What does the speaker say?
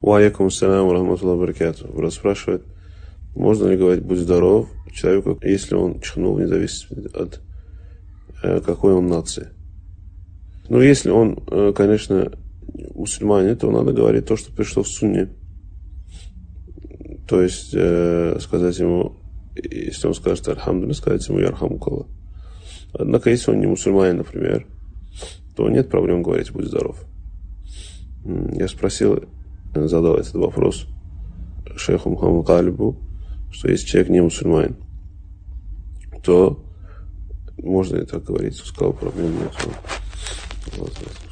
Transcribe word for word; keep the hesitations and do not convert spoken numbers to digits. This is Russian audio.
Ва алейкум ассалям ва рахматуллахи ва баракатуху. Брат спрашивает, можно ли говорить «будь здоров» человеку, если он чихнул, вне зависимости от э, какой он нации? Ну, если он, э, конечно, мусульманин, то надо говорить то, что пришло в сунне. То есть э, сказать ему, если он скажет «Альхамдулилля», сказать ему «Ярхамукаллах». Однако, если он не мусульманин, например, то нет проблем говорить «будь здоров». Я спросил, задал этот вопрос шейху Мухаммаду Калибу, что если человек не мусульманин, то можно ли так говорить? Он сказал, проблем нет. Вот, вот.